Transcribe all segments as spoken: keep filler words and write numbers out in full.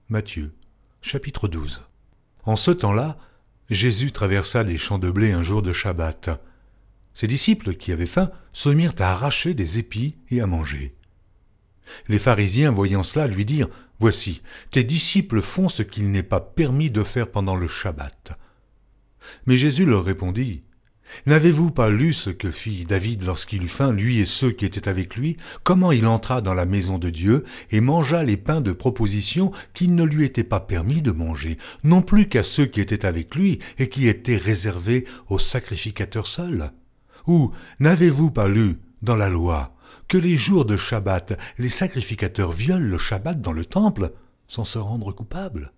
Matthieu, chapitre douze. En ce temps-là, Jésus traversa des champs de blé un jour de Shabbat. Ses disciples, qui avaient faim, se mirent à arracher des épis et à manger. Les pharisiens, voyant cela, lui dirent « Voici, tes disciples font ce qu'il n'est pas permis de faire pendant le Shabbat. » Mais Jésus leur répondit « N'avez-vous pas lu ce que fit David lorsqu'il eut faim, lui et ceux qui étaient avec lui, comment il entra dans la maison de Dieu et mangea les pains de proposition qu'il ne lui était pas permis de manger, non plus qu'à ceux qui étaient avec lui et qui étaient réservés aux sacrificateurs seuls? Ou n'avez-vous pas lu dans la loi que les jours de Shabbat, les sacrificateurs violent le Shabbat dans le temple sans se rendre coupables?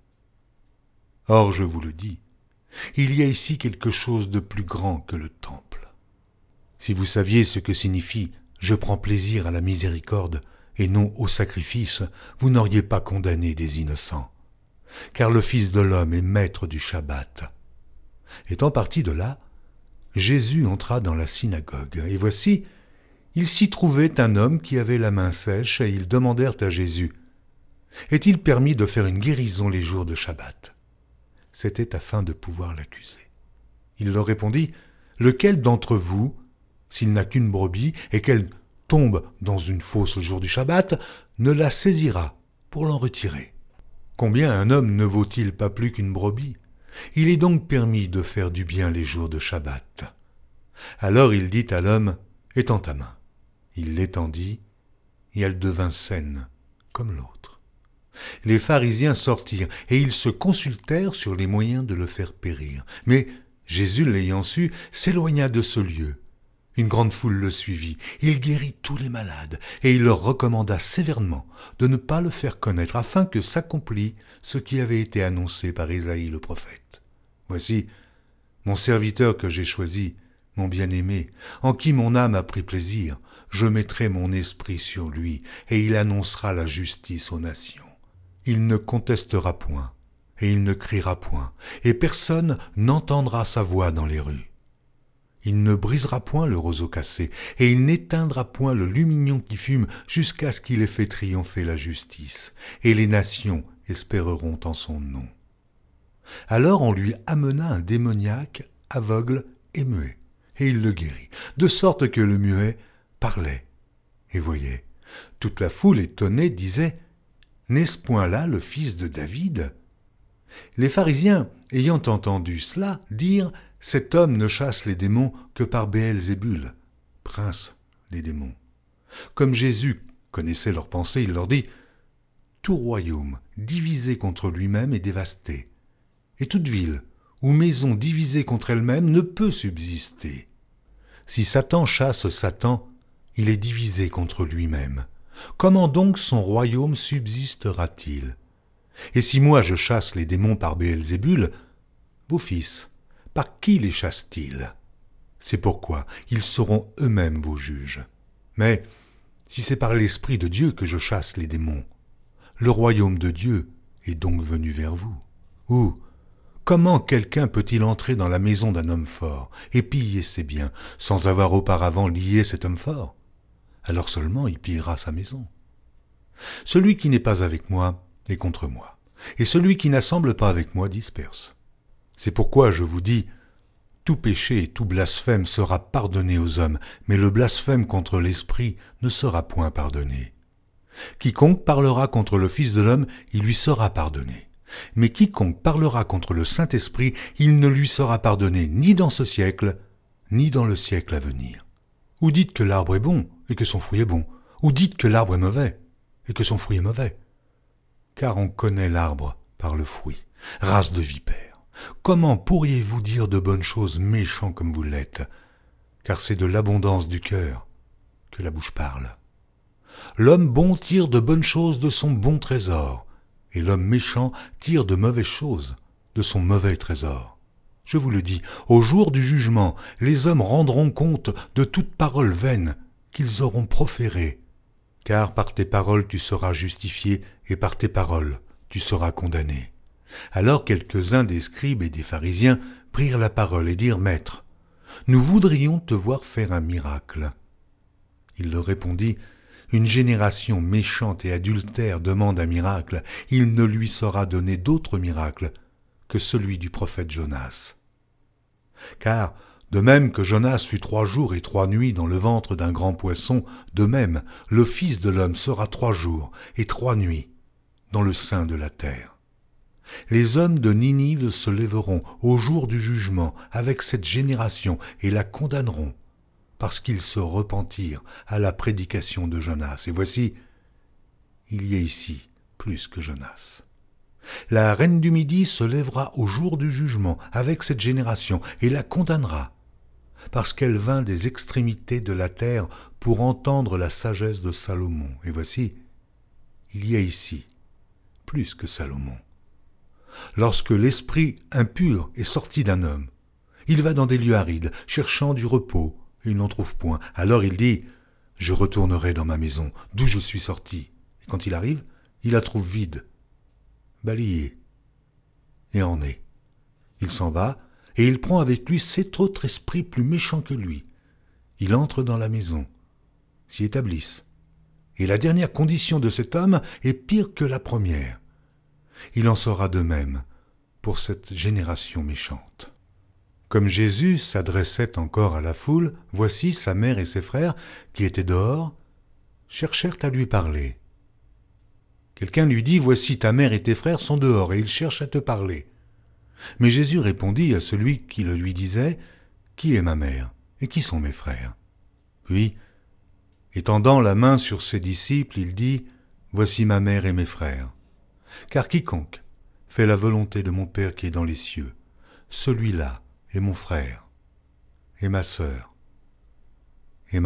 Or, je vous le dis, il y a ici quelque chose de plus grand que le temple. Si vous saviez ce que signifie « je prends plaisir à la miséricorde » et non au sacrifice, vous n'auriez pas condamné des innocents. Car le Fils de l'homme est maître du Shabbat. Étant parti de là, Jésus entra dans la synagogue, et voici, il s'y trouvait un homme qui avait la main sèche, et ils demandèrent à Jésus « Est-il permis de faire une guérison les jours de Shabbat ?» C'était afin de pouvoir l'accuser. Il leur répondit « Lequel d'entre vous, s'il n'a qu'une brebis et qu'elle tombe dans une fosse le jour du Shabbat, ne la saisira pour l'en retirer? Combien un homme ne vaut-il pas plus qu'une brebis? Il est donc permis de faire du bien les jours de Shabbat. » Alors il dit à l'homme « Étends ta main. » Il l'étendit, et elle devint saine comme l'autre. Les pharisiens sortirent, et ils se consultèrent sur les moyens de le faire périr. Mais Jésus, l'ayant su, s'éloigna de ce lieu. Une grande foule le suivit. Il guérit tous les malades, et il leur recommanda sévèrement de ne pas le faire connaître, afin que s'accomplît ce qui avait été annoncé par Isaïe le prophète. « Voici mon serviteur que j'ai choisi, mon bien-aimé, en qui mon âme a pris plaisir. Je mettrai mon esprit sur lui, et il annoncera la justice aux nations. Il ne contestera point, et il ne criera point, et personne n'entendra sa voix dans les rues. Il ne brisera point le roseau cassé, et il n'éteindra point le lumignon qui fume, jusqu'à ce qu'il ait fait triompher la justice, et les nations espéreront en son nom. » Alors on lui amena un démoniaque, aveugle et muet, et il le guérit, de sorte que le muet parlait et voyait. Toute la foule étonnée disait « N'est-ce point là le fils de David ?» Les pharisiens, ayant entendu cela, dirent « Cet homme ne chasse les démons que par Béelzébul, prince des démons. » Comme Jésus connaissait leurs pensées, il leur dit « Tout royaume divisé contre lui-même est dévasté, et toute ville ou maison divisée contre elle-même ne peut subsister. Si Satan chasse Satan, il est divisé contre lui-même. Comment donc son royaume subsistera-t-il? Et si moi je chasse les démons par Béelzébul, vos fils, par qui les chassent-ils? C'est pourquoi ils seront eux-mêmes vos juges. Mais si c'est par l'Esprit de Dieu que je chasse les démons, le royaume de Dieu est donc venu vers vous. Ou comment quelqu'un peut-il entrer dans la maison d'un homme fort et piller ses biens sans avoir auparavant lié cet homme fort? Alors seulement il pillera sa maison. Celui qui n'est pas avec moi est contre moi, et celui qui n'assemble pas avec moi disperse. C'est pourquoi je vous dis, tout péché et tout blasphème sera pardonné aux hommes, mais le blasphème contre l'Esprit ne sera point pardonné. Quiconque parlera contre le Fils de l'homme, il lui sera pardonné. Mais quiconque parlera contre le Saint-Esprit, il ne lui sera pardonné ni dans ce siècle, ni dans le siècle à venir. Ou dites que l'arbre est bon, et que son fruit est bon, ou dites que l'arbre est mauvais, et que son fruit est mauvais. Car on connaît l'arbre par le fruit, race de vipères. Comment pourriez-vous dire de bonnes choses méchants comme vous l'êtes? Car c'est de l'abondance du cœur que la bouche parle. L'homme bon tire de bonnes choses de son bon trésor, et l'homme méchant tire de mauvaises choses de son mauvais trésor. Je vous le dis, au jour du jugement, les hommes rendront compte de toute parole vaine qu'ils auront proférée, car par tes paroles tu seras justifié, et par tes paroles tu seras condamné. Alors quelques-uns des scribes et des pharisiens prirent la parole et dirent « Maître, nous voudrions te voir faire un miracle. » Il leur répondit « une génération méchante et adultère demande un miracle, il ne lui sera donné d'autre miracle que celui du prophète Jonas. Car, de même que Jonas fut trois jours et trois nuits dans le ventre d'un grand poisson, de même le Fils de l'homme sera trois jours et trois nuits dans le sein de la terre. Les hommes de Ninive se lèveront au jour du jugement avec cette génération et la condamneront, parce qu'ils se repentirent à la prédication de Jonas. Et voici, il y a ici plus que Jonas. La reine du Midi se lèvera au jour du jugement avec cette génération et la condamnera, parce qu'elle vint des extrémités de la terre pour entendre la sagesse de Salomon. Et voici, il y a ici plus que Salomon. Lorsque l'esprit impur est sorti d'un homme, il va dans des lieux arides, cherchant du repos, et il n'en trouve point. Alors il dit, « Je retournerai dans ma maison, d'où je suis sorti. » Et quand il arrive, il la trouve vide, balayée, et en est. Il s'en va, et il prend avec lui sept autres esprits plus méchants que lui. Il entre dans la maison, s'y établissent. Et la dernière condition de cet homme est pire que la première. Il en sera de même pour cette génération méchante. Comme Jésus s'adressait encore à la foule, voici sa mère et ses frères, qui étaient dehors, cherchèrent à lui parler. Quelqu'un lui dit, « Voici ta mère et tes frères sont dehors, et ils cherchent à te parler. » Mais Jésus répondit à celui qui le lui disait, « Qui est ma mère, et qui sont mes frères ?» Puis, étendant la main sur ses disciples, il dit, « Voici ma mère et mes frères. Car quiconque fait la volonté de mon Père qui est dans les cieux, celui-là est mon frère, et ma sœur, et ma mère. »